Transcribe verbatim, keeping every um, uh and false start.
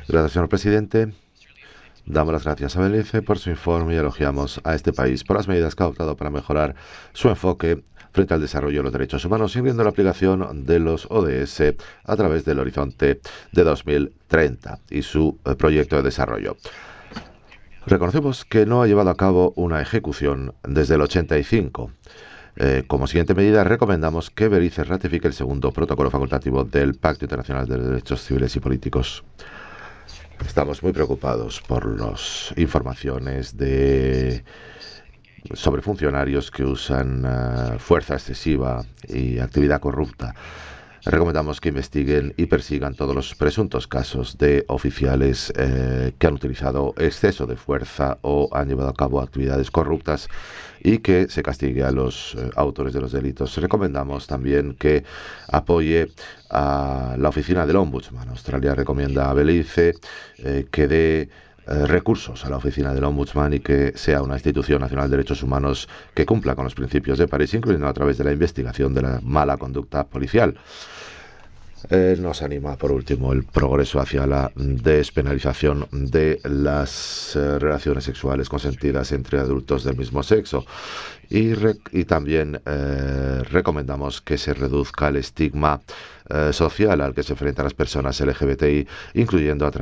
Gracias, señor presidente. Damos las gracias a Belice por su informe y elogiamos a este país por las medidas que ha adoptado para mejorar su enfoque frente al desarrollo de los derechos humanos, siguiendo la aplicación de los O D S a través del horizonte de dos mil treinta y su eh, proyecto de desarrollo. Reconocemos que no ha llevado a cabo una ejecución desde el ochenta y cinco. Eh, como siguiente medida, recomendamos que Belice ratifique el segundo protocolo facultativo del Pacto Internacional de Derechos Civiles y Políticos. Estamos muy preocupados por las informaciones de sobre funcionarios que usan uh, fuerza excesiva y actividad corrupta. Recomendamos que investiguen y persigan todos los presuntos casos de oficiales eh, que han utilizado exceso de fuerza o han llevado a cabo actividades corruptas y que se castigue a los eh, autores de los delitos. Recomendamos también que apoye a la oficina del Ombudsman. Australia recomienda a Belice eh, que dé eh, recursos a la oficina del Ombudsman y que sea una institución nacional de derechos humanos que cumpla con los principios de París, incluyendo a través de la investigación de la mala conducta policial. Eh, nos anima, por último, el progreso hacia la despenalización de las eh, relaciones sexuales consentidas entre adultos del mismo sexo. Y, re y también eh, recomendamos que se reduzca el estigma eh, social al que se enfrentan las personas L G B T I, incluyendo a